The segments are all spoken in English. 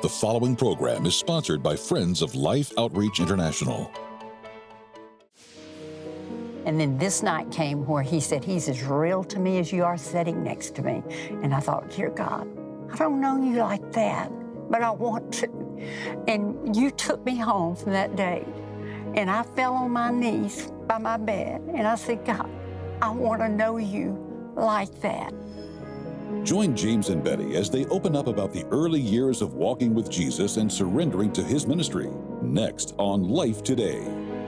The following program is sponsored by Friends of Life Outreach International. And then this night came where he said, he's as real to me as you are sitting next to me. And I thought, dear God, I don't know you like that, but I want to. And you took me home from that day. And I fell on my knees by my bed. And I said, God, I want to know you like that. Join James and Betty as they open up about the early years of walking with Jesus and surrendering to his ministry. Next on Life Today.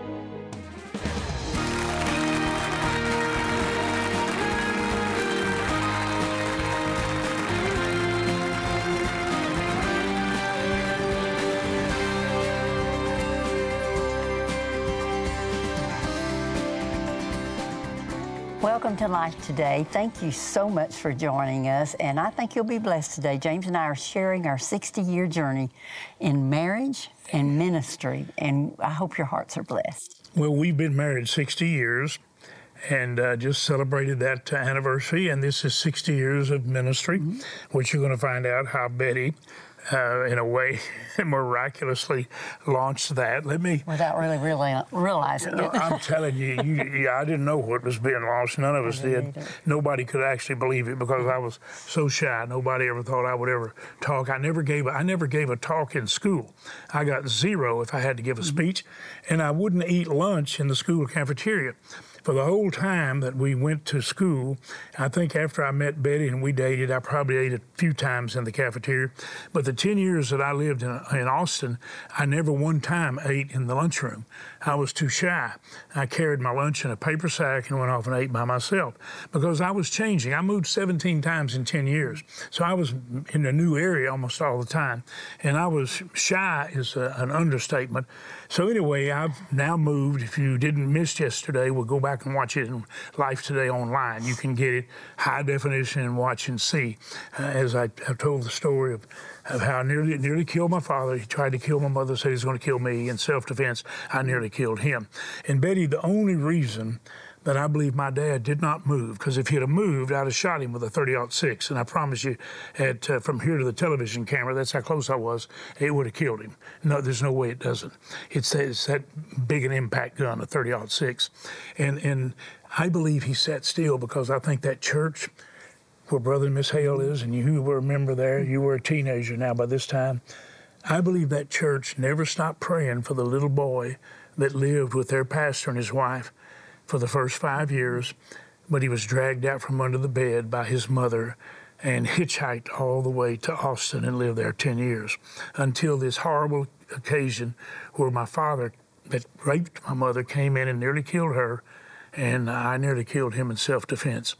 Welcome to Life Today. Thank you so much for joining us, and I think you'll be blessed today. James and I are sharing our 60-year journey in marriage and ministry, and I hope your hearts are blessed. Well, we've been married 60 years and just celebrated that anniversary, and this is 60 years of ministry, which you're going to find out how Betty, in a way, miraculously launched that. Without really realizing it. I'm telling you, I didn't know what was being launched. None of us did. Nobody could actually believe it because I was so shy. Nobody ever thought I would ever talk. I never gave a talk in school. I got 0 if I had to give a speech, and I wouldn't eat lunch in the school cafeteria. For the whole time that we went to school, I think after I met Betty and we dated, I probably ate a few times in the cafeteria. But the 10 years that I lived in Austin, I never one time ate in the lunchroom. I was too shy. I carried my lunch in a paper sack and went off and ate by myself because I was changing. I moved 17 times in 10 years. So I was in a new area almost all the time. And I was shy is an understatement. So anyway, I've now moved. If you didn't miss yesterday, we'll go back and watch it in Life Today online. You can get it high definition and watch and see. As I told the story of how I nearly killed my father. He tried to kill my mother, said he was going to kill me. In self-defense, I nearly killed him. And Betty, the only reason that I believe my dad did not move, because if he'd have moved, I'd have shot him with a .30-06. And I promise you, from here to the television camera, that's how close I was, it would have killed him. No, there's no way it doesn't. It's that big an impact gun, a .30-06. And I believe he sat still because I think that church where Brother and Miss Hale is, and you were a member there, you were a teenager now by this time, I believe that church never stopped praying for the little boy that lived with their pastor and his wife for the first 5 years, but he was dragged out from under the bed by his mother and hitchhiked all the way to Austin and lived there 10 years until this horrible occasion where my father that raped my mother came in and nearly killed her, and I nearly killed him in self-defense.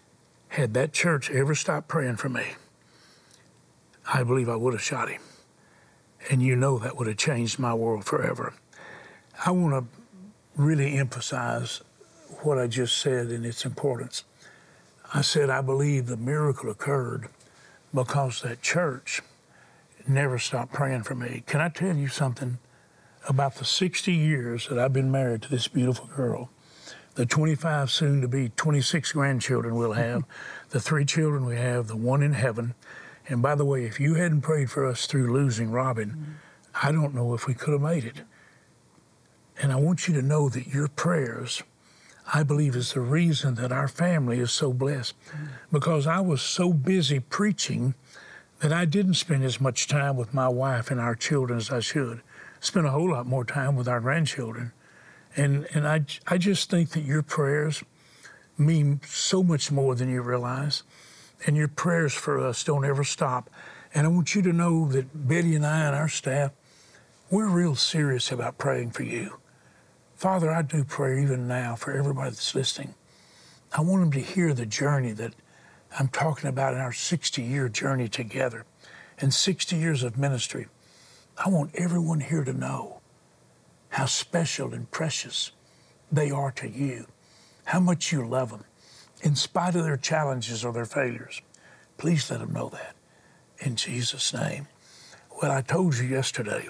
Had that church ever stopped praying for me, I believe I would have shot him. And you know that would have changed my world forever. I want to really emphasize what I just said and its importance. I said I believe the miracle occurred because that church never stopped praying for me. Can I tell you something about the 60 years that I've been married to this beautiful girl? The 25, soon to be 26 grandchildren we'll have, the 3 children we have, the 1 in heaven. And by the way, if you hadn't prayed for us through losing Robin, I don't know if we could have made it. And I want you to know that your prayers, I believe, is the reason that our family is so blessed. Because I was so busy preaching that I didn't spend as much time with my wife and our children as I should. Spent a whole lot more time with our grandchildren. And I just think that your prayers mean so much more than you realize. And your prayers for us don't ever stop. And I want you to know that Betty and I and our staff, we're real serious about praying for you. Father, I do pray even now for everybody that's listening. I want them to hear the journey that I'm talking about in our 60-year journey together and 60 years of ministry. I want everyone here to know how special and precious they are to you, how much you love them, in spite of their challenges or their failures. Please let them know that, in Jesus' name. Well, I told you yesterday,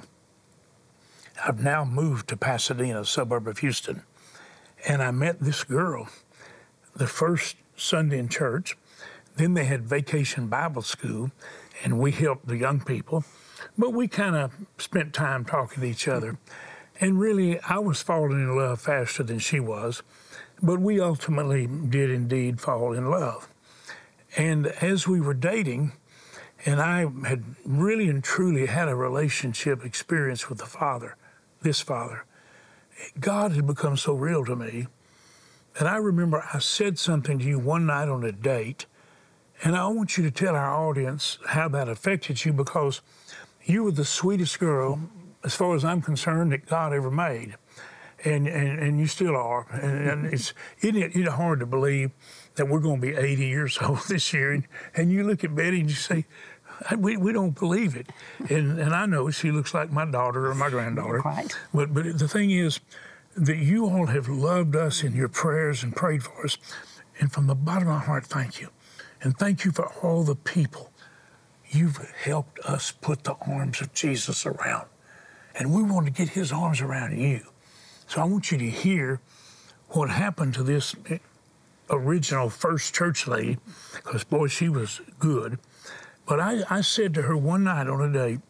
I've now moved to Pasadena, a suburb of Houston, and I met this girl the first Sunday in church. Then they had Vacation Bible School, and we helped the young people, but we kind of spent time talking to each other. And really, I was falling in love faster than she was, but we ultimately did indeed fall in love. And as we were dating, and I had really and truly had a relationship experience with the Father, this Father, God had become so real to me. And I remember I said something to you one night on a date, and I want you to tell our audience how that affected you, because you were the sweetest girl, as far as I'm concerned, that God ever made. And you still are. And isn't it hard to believe that we're going to be 80 years old this year, and you look at Betty and you say, we don't believe it. And I know she looks like my daughter or my granddaughter. Right. But the thing is that you all have loved us in your prayers and prayed for us. And from the bottom of my heart, thank you. And thank you for all the people you've helped us put the arms of Jesus around. And we want to get his arms around you. So I want you to hear what happened to this original first church lady, because, boy, she was good. But I said to her one night on a date,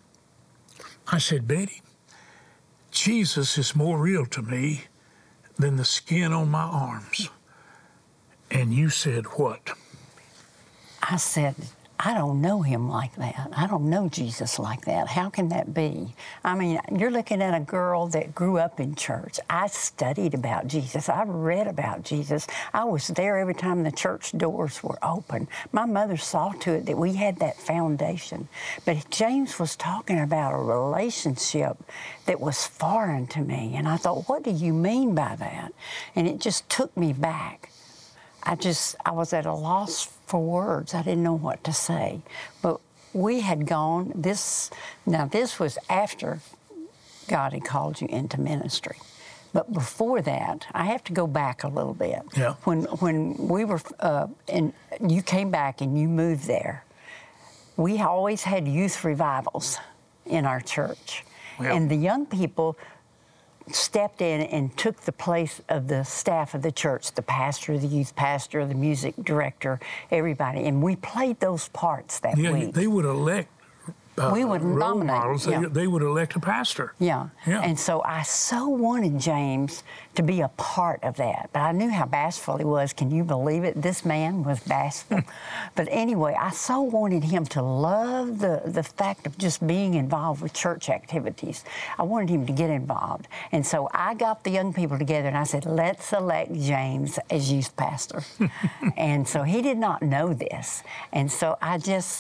I said, Betty, Jesus is more real to me than the skin on my arms. And you said what? I said, I don't know him like that. I don't know Jesus like that. How can that be? I mean, you're looking at a girl that grew up in church. I studied about Jesus. I read about Jesus. I was there every time the church doors were open. My mother saw to it that we had that foundation. But James was talking about a relationship that was foreign to me. And I thought, what do you mean by that? And it just took me back. I was at a loss for words. I didn't know what to say. But we had gone, this was after God had called you into ministry. But before that, I have to go back a little bit. Yeah. When we were, and you came back and you moved there, we always had youth revivals in our church. Yeah. And the young people stepped in and took the place of the staff of the church, the pastor, the youth pastor, the music director, everybody. And we played those parts that week. Yeah, they would elect we would role nominate. models. Yeah. They would elect a pastor. Yeah. Yeah. And so I so wanted James to be a part of that. But I knew how bashful he was. Can you believe it? This man was bashful. But anyway, I so wanted him to love the fact of just being involved with church activities. I wanted him to get involved. And so I got the young people together and I said, let's elect James as youth pastor. And so he did not know this. And so I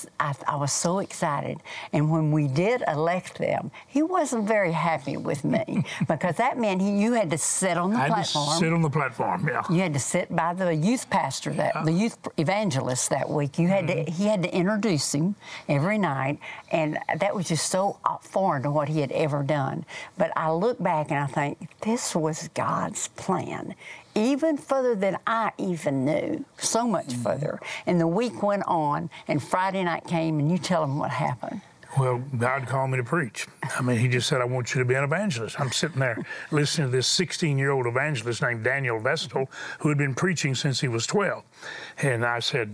was so excited. And when we did elect them, he wasn't very happy with me because that meant you had to sit on the platform. I had to sit on the platform, yeah. You had to sit by the youth pastor, the youth evangelist that week. He had to introduce him every night, and that was just so foreign to what he had ever done. But I look back and I think, this was God's plan. Even further than I even knew, so much further. And the week went on, and Friday night came, and you tell them what happened. Well, God called me to preach. I mean, he just said, I want you to be an evangelist. I'm sitting there listening to this 16-year-old evangelist named Daniel Vestal, who had been preaching since he was 12. And I said,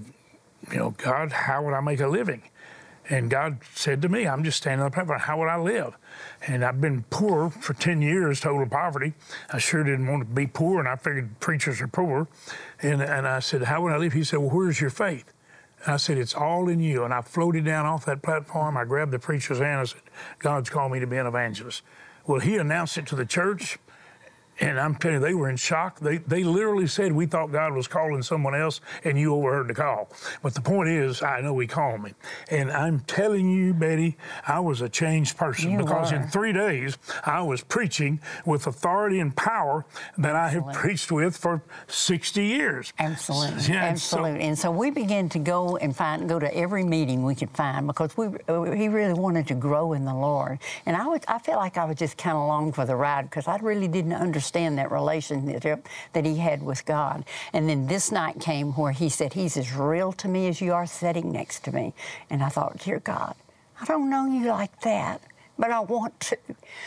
God, how would I make a living? And God said to me, I'm just standing on the platform, how would I live? And I've been poor for 10 years, total poverty. I sure didn't want to be poor, and I figured preachers are poor. And I said, how would I live? He said, well, where's your faith? And I said, it's all in you. And I floated down off that platform. I grabbed the preacher's hand. I said, God's called me to be an evangelist. Well, he announced it to the church. And I'm telling you, they were in shock. They literally said, we thought God was calling someone else, and you overheard the call. But the point is, I know he called me. And I'm telling you, Betty, I was a changed person because in 3 days, I was preaching with authority and power that I have preached with for 60 years. Absolutely. Yeah, Absolutely. And so we began to go to every meeting we could find because he really wanted to grow in the Lord. And I felt like I was just kind of along for the ride because I really didn't understand that relationship that he had with God. And then this night came where he said, he's as real to me as you are sitting next to me. And I thought, dear God, I don't know you like that, but I want to.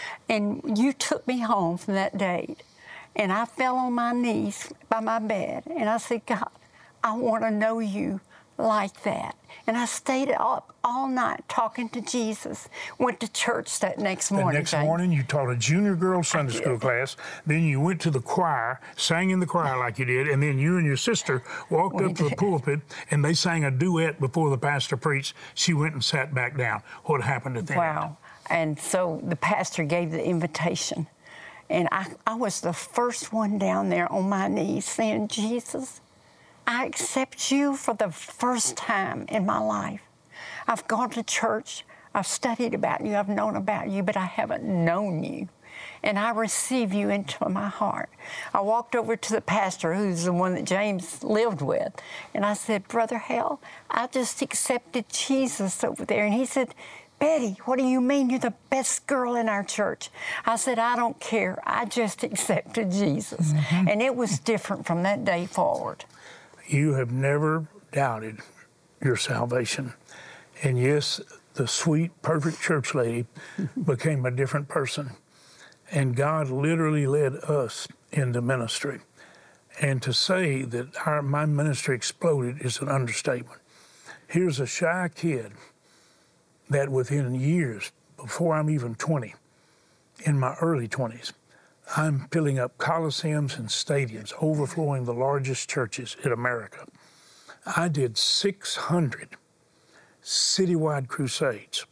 And you took me home from that date, and I fell on my knees by my bed, and I said, God, I want to know you like that. And I stayed up all night talking to Jesus. Went to church that next morning. The next morning, you taught a junior girls Sunday school class. Then you went to the choir, sang in the choir like you did, and then you and your sister walked up to the pulpit, and they sang a duet before the pastor preached. She went and sat back down. What happened at the end? Wow. And so the pastor gave the invitation. And I was the first one down there on my knees saying, Jesus, I accept you for the first time in my life. I've gone to church, I've studied about you, I've known about you, but I haven't known you. And I receive you into my heart. I walked over to the pastor, who's the one that James lived with, and I said, Brother Hale, I just accepted Jesus over there. And he said, Betty, what do you mean? You're the best girl in our church. I said, I don't care. I just accepted Jesus. Mm-hmm. And it was different from that day forward. You have never doubted your salvation. And yes, the sweet, perfect church lady became a different person. And God literally led us into ministry. And to say that my ministry exploded is an understatement. Here's a shy kid that within years, before I'm even 20, in my early 20s, I'm filling up coliseums and stadiums, overflowing the largest churches in America. I did 600 citywide crusades,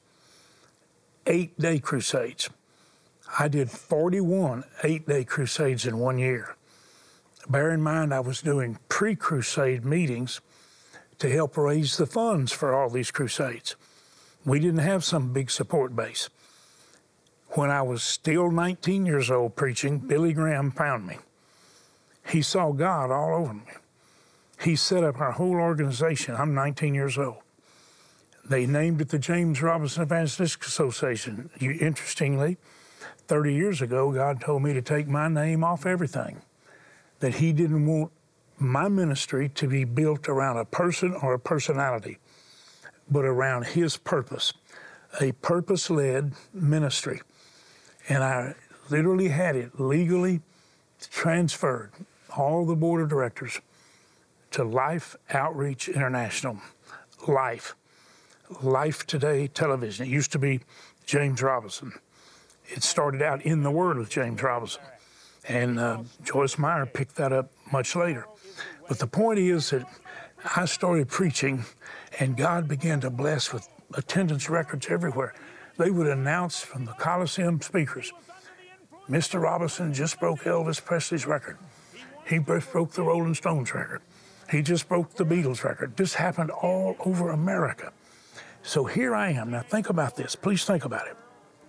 8-day crusades. I did 41 8-day crusades in 1 year. Bear in mind, I was doing pre-crusade meetings to help raise the funds for all these crusades. We didn't have some big support base. When I was still 19 years old preaching, Billy Graham found me. He saw God all over me. He set up our whole organization. I'm 19 years old. They named it the James Robison Evangelistic Association. Interestingly, 30 years ago, God told me to take my name off everything, that He didn't want my ministry to be built around a person or a personality, but around His purpose, a purpose-led ministry. And I literally had it legally transferred, all the board of directors, to Life Outreach International, Life Today Television. It used to be James Robison. It started out in the Word with James Robison. And Joyce Meyer picked that up much later. But the point is that I started preaching, and God began to bless with attendance records everywhere. They would announce from the Coliseum speakers, Mr. Robison just broke Elvis Presley's record. He just broke the Rolling Stones record. He just broke the Beatles record. This happened all over America. So here I am. Now think about this. Please think about it.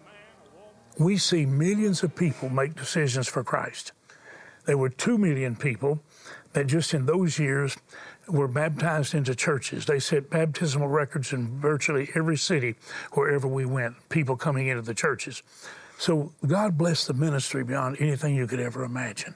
We see millions of people make decisions for Christ. There were 2 million people that just in those years were baptized into churches. They set baptismal records in virtually every city wherever we went, people coming into the churches. So God bless the ministry beyond anything you could ever imagine.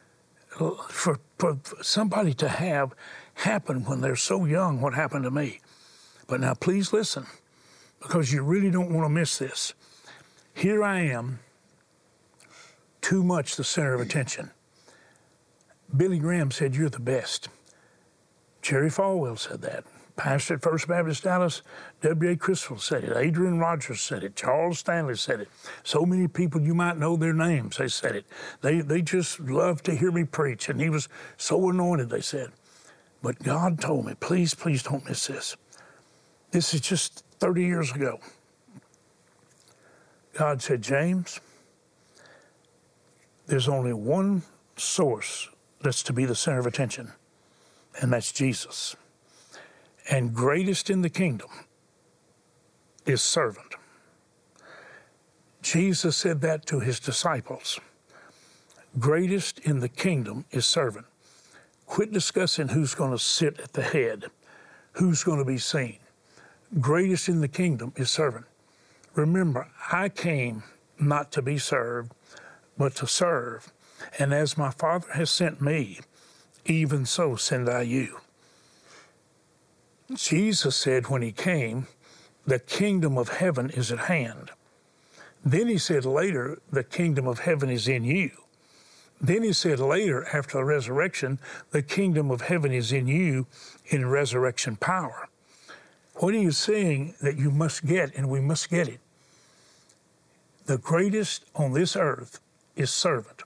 For somebody to have happen when they're so young, what happened to me. But now please listen, because you really don't want to miss this. Here I am, too much the center of attention. Billy Graham said, you're the best. Jerry Falwell said that. Pastor at First Baptist Dallas, W.A. Criswell said it. Adrian Rogers said it. Charles Stanley said it. So many people, you might know their names, they said it. They just loved to hear me preach, and he was so anointed, they said. But God told me, please, please don't miss this. This is just 30 years ago. God said, James, there's only one source that's to be the center of attention, and that's Jesus. And greatest in the kingdom is servant. Jesus said that to his disciples. Greatest in the kingdom is servant. Quit discussing who's going to sit at the head, who's going to be seen. Greatest in the kingdom is servant. Remember, I came not to be served, but to serve. And as my Father has sent me, even so send I you. Jesus said when he came, the kingdom of heaven is at hand. Then he said later, the kingdom of heaven is in you. Then he said later, after the resurrection, the kingdom of heaven is in you in resurrection power. What are you saying that you must get, and we must get it? The greatest on this earth is servant,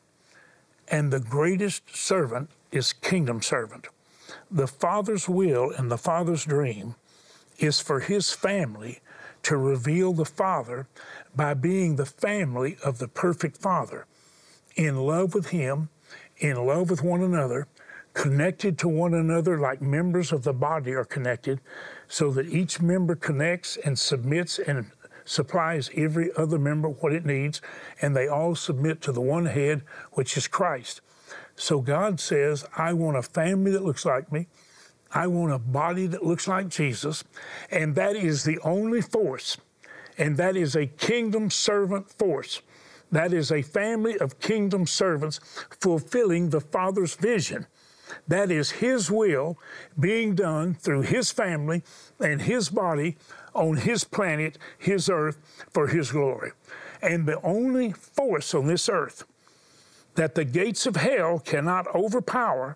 and the greatest servant is kingdom servant. The Father's will and the Father's dream is for his family to reveal the Father by being the family of the perfect Father, in love with him, in love with one another, connected to one another like members of the body are connected, so that each member connects and submits and supplies every other member what it needs, and they all submit to the one head, which is Christ. So God says, I want a family that looks like me. I want a body that looks like Jesus, and that is the only force, and that is a kingdom servant force. That is a family of kingdom servants fulfilling the Father's vision. That is his will being done through his family and his body on his planet, his earth, for his glory. And the only force on this earth that the gates of hell cannot overpower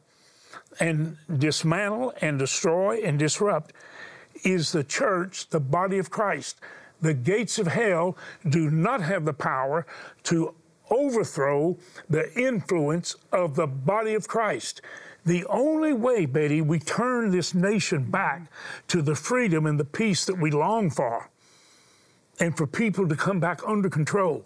and dismantle and destroy and disrupt is the church, the body of Christ. The gates of hell do not have the power to overthrow the influence of the body of Christ. The only way, Betty, we turn this nation back to the freedom and the peace that we long for, and for people to come back under control,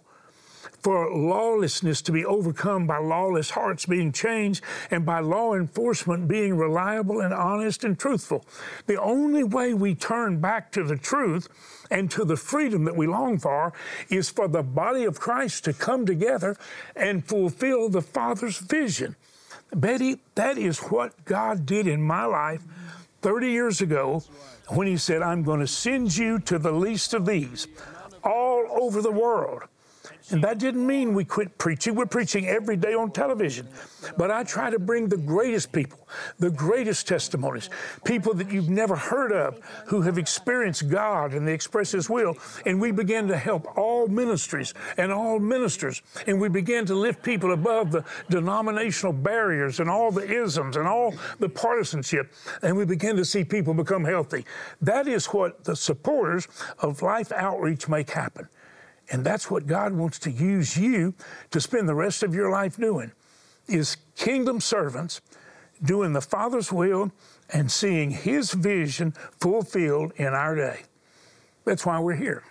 for lawlessness to be overcome by lawless hearts being changed, and by law enforcement being reliable and honest and truthful. The only way we turn back to the truth and to the freedom that we long for is for the body of Christ to come together and fulfill the Father's vision. Betty, that is what God did in my life 30 years ago when he said, I'm going to send you to the least of these all over the world. And that didn't mean we quit preaching. We're preaching every day on television. But I try to bring the greatest people, the greatest testimonies, people that you've never heard of who have experienced God and they express his will. And we begin to help all ministries and all ministers. And we begin to lift people above the denominational barriers and all the isms and all the partisanship. And we begin to see people become healthy. That is what the supporters of Life Outreach make happen. And that's what God wants to use you to spend the rest of your life doing, is kingdom servants doing the Father's will and seeing his vision fulfilled in our day. That's why we're here.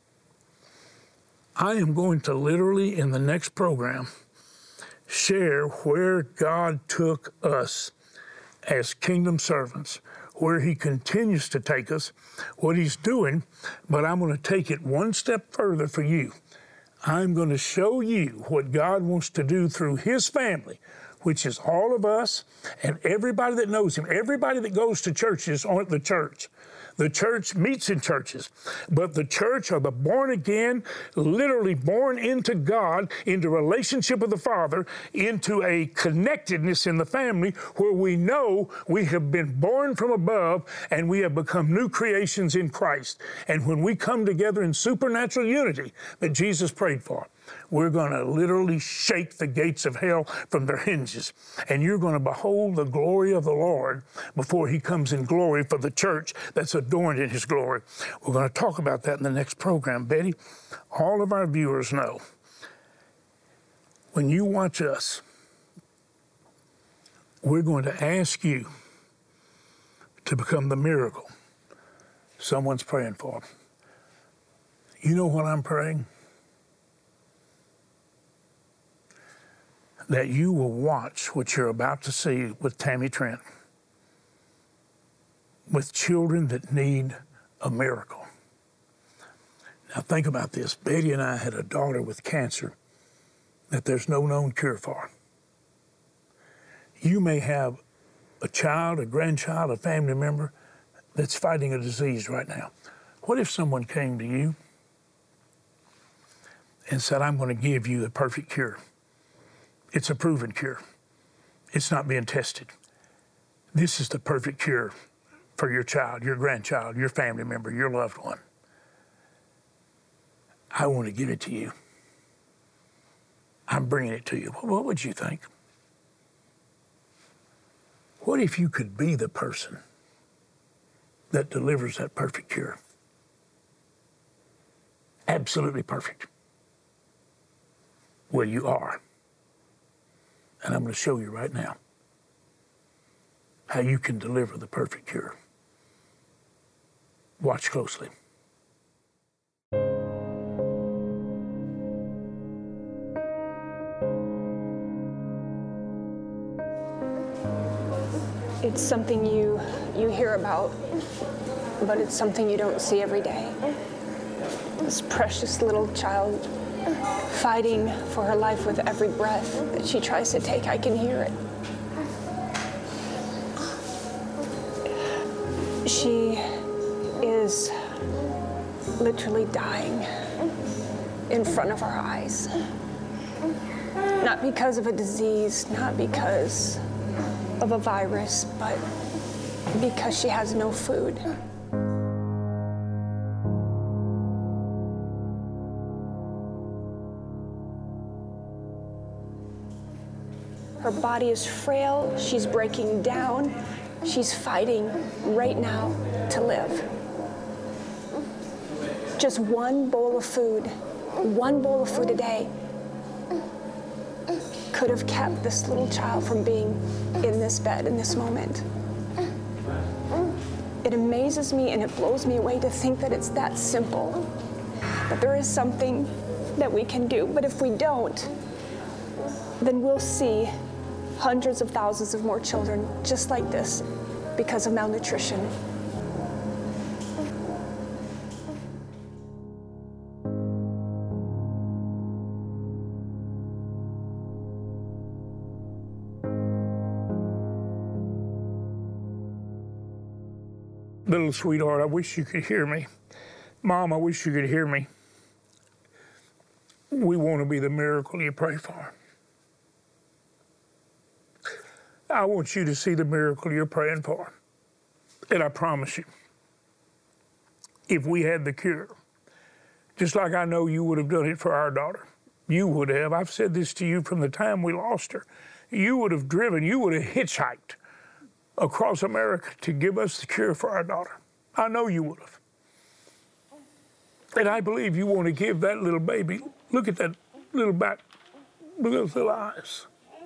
I am going to literally, in the next program, share where God took us as kingdom servants, where he continues to take us, what he's doing, but I'm going to take it one step further for you. I'm going to show you what God wants to do through his family, which is all of us and everybody that knows him. Everybody that goes to churches aren't the church. The church meets in churches, but the church are the born again, literally born into God, into relationship with the Father, into a connectedness in the family where we know we have been born from above and we have become new creations in Christ. And when we come together in supernatural unity that Jesus prayed for, we're going to literally shake the gates of hell from their hinges. And you're going to behold the glory of the Lord before he comes in glory for the church that's adorned in his glory. We're going to talk about that in the next program, Betty. All of our viewers know, when you watch us, we're going to ask you to become the miracle someone's praying for. You know what I'm praying? That you will watch what you're about to see with Tammy Trent, with children that need a miracle. Now think about this. Betty and I had a daughter with cancer that there's no known cure for. You may have a child, a grandchild, a family member that's fighting a disease right now. What if someone came to you and said, I'm going to give you the perfect cure? It's a proven cure. It's not being tested. This is the perfect cure for your child, your grandchild, your family member, your loved one. I want to give it to you. I'm bringing it to you. What would you think? What if you could be the person that delivers that perfect cure? Absolutely perfect. Well, you are. And I'm going to show you right now how you can deliver the perfect cure. Watch closely. It's something you hear about, but it's something you don't see every day. This precious little child fighting for her life with every breath that she tries to take. I can hear it. She is literally dying in front of our eyes. Not because of a disease, not because of a virus, but because she has no food. Her body is frail, she's breaking down, she's fighting right now to live. Just one bowl of food a day could have kept this little child from being in this bed in this moment. It amazes me and it blows me away to think that it's that simple. But there is something that we can do. But if we don't, then we'll see hundreds of thousands of more children just like this because of malnutrition. Little sweetheart, I wish you could hear me. Mom, I wish you could hear me. We want to be the miracle you pray for. I want you to see the miracle you're praying for. And I promise you, if we had the cure, just like I know you would have done it for our daughter, you would have. I've said this to you from the time we lost her. You would have driven, you would have hitchhiked across America to give us the cure for our daughter. I know you would have. And I believe you want to give that little baby, look at that little back, look at those little eyes.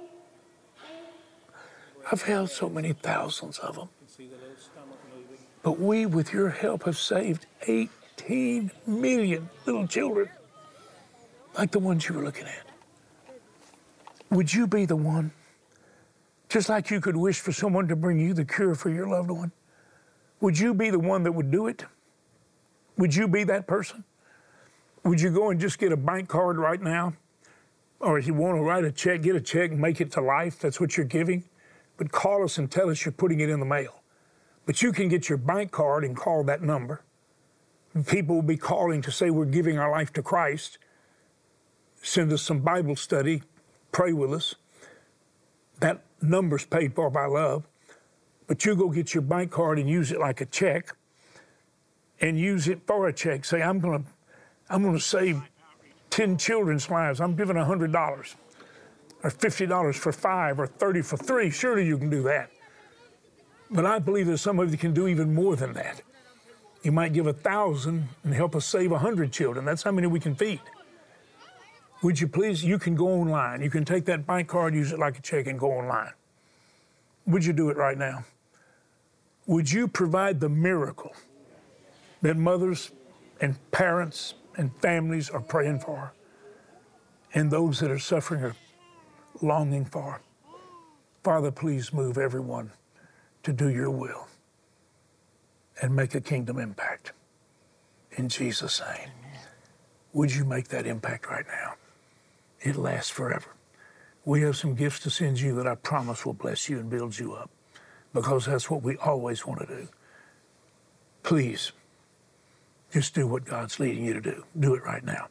I've held so many thousands of them. But we, with your help, have saved 18 million little children like the ones you were looking at. Would you be the one? Just like you could wish for someone to bring you the cure for your loved one. Would you be the one that would do it? Would you be that person? Would you go and just get a bank card right now? Or if you want to write a check, get a check and make it to life. That's what you're giving. But call us and tell us you're putting it in the mail. But you can get your bank card and call that number. People will be calling to say we're giving our life to Christ. Send us some Bible study. Pray with us. That number's paid for by love. But you go get your bank card and use it like a check, and use it for a check. Say, I'm gonna save 10 children's lives. I'm giving $100, or $50 for 5, or 30 for 3. Surely you can do that. But I believe that some of you can do even more than that. You might give 1,000 and help us save 100 children. That's how many we can feed. Would you please, you can go online. You can take that bank card, use it like a check, and go online. Would you do it right now? Would you provide the miracle that mothers and parents and families are praying for, and those that are suffering are longing for? Father, please move everyone to do your will and make a kingdom impact. In Jesus' name. Would you make that impact right now? It lasts forever. We have some gifts to send you that I promise will bless you and build you up, because that's what we always want to do. Please, just do what God's leading you to do. Do it right now.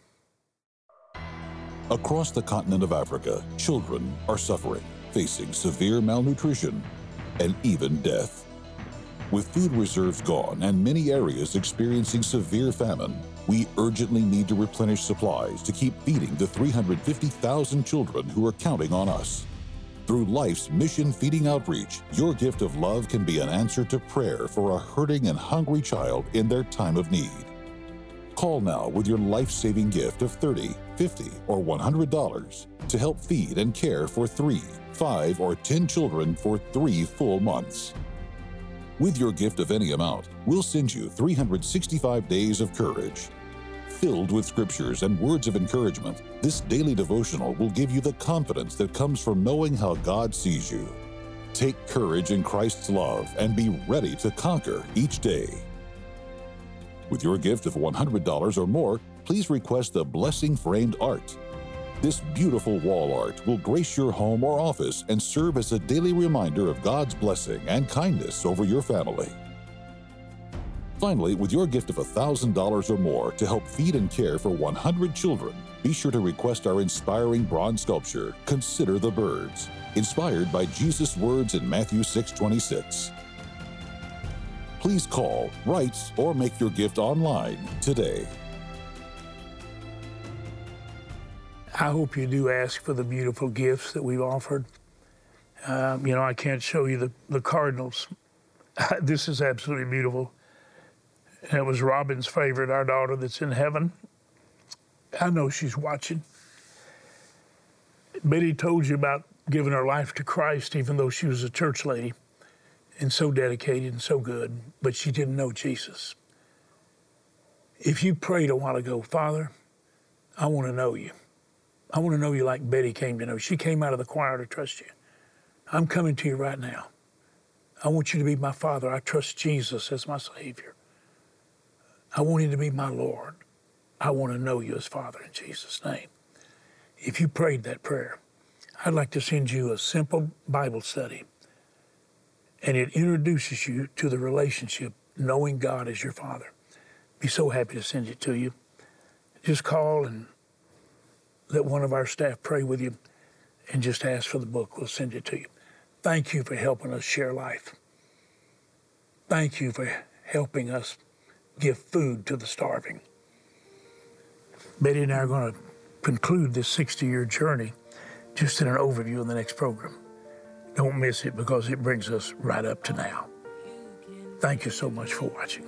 Across the continent of Africa, children are suffering, facing severe malnutrition and even death. With food reserves gone and many areas experiencing severe famine, we urgently need to replenish supplies to keep feeding the 350,000 children who are counting on us. Through life's mission-feeding outreach, your gift of love can be an answer to prayer for a hurting and hungry child in their time of need. Call now with your life-saving gift of $30, $50, or $100 to help feed and care for 3, 5, or 10 children for 3 full months. With your gift of any amount, we'll send you 365 days of courage. Filled with scriptures and words of encouragement, this daily devotional will give you the confidence that comes from knowing how God sees you. Take courage in Christ's love and be ready to conquer each day. With your gift of $100 or more, please request the Blessing Framed Art. This beautiful wall art will grace your home or office and serve as a daily reminder of God's blessing and kindness over your family. Finally, with your gift of $1,000 or more to help feed and care for 100 children, be sure to request our inspiring bronze sculpture, Consider the Birds, inspired by Jesus' words in Matthew 6:26. Please call, write, or make your gift online today. I hope you do ask for the beautiful gifts that we've offered. I can't show you the cardinals. This is absolutely beautiful. And it was Robin's favorite, our daughter that's in heaven. I know she's watching. Betty told you about giving her life to Christ, even though she was a church lady and so dedicated and so good, but she didn't know Jesus. If you prayed a while ago, Father, I want to know you. I want to know you like Betty came to know. She came out of the choir to trust you. I'm coming to you right now. I want you to be my Father. I trust Jesus as my Savior. I want him to be my Lord. I want to know you as Father in Jesus' name. If you prayed that prayer, I'd like to send you a simple Bible study. And it introduces you to the relationship, knowing God as your Father. Be so happy to send it to you. Just call and let one of our staff pray with you and just ask for the book. We'll send it to you. Thank you for helping us share life. Thank you for helping us give food to the starving. Betty and I are going to conclude this 60-year journey just in an overview in the next program. Don't miss it because it brings us right up to now. Thank you so much for watching.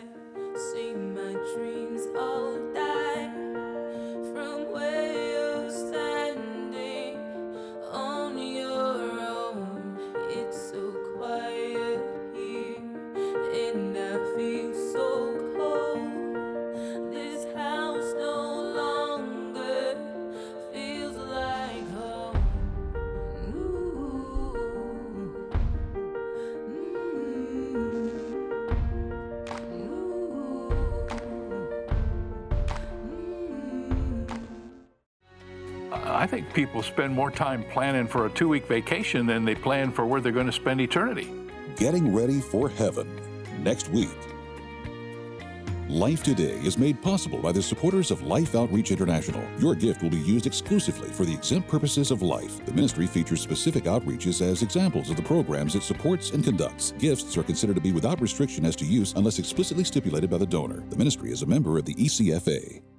I think people spend more time planning for a 2-week vacation than they plan for where they're going to spend eternity. Getting ready for heaven next week. Life Today is made possible by the supporters of Life Outreach International. Your gift will be used exclusively for the exempt purposes of life. The ministry features specific outreaches as examples of the programs it supports and conducts. Gifts are considered to be without restriction as to use unless explicitly stipulated by the donor. The ministry is a member of the ECFA.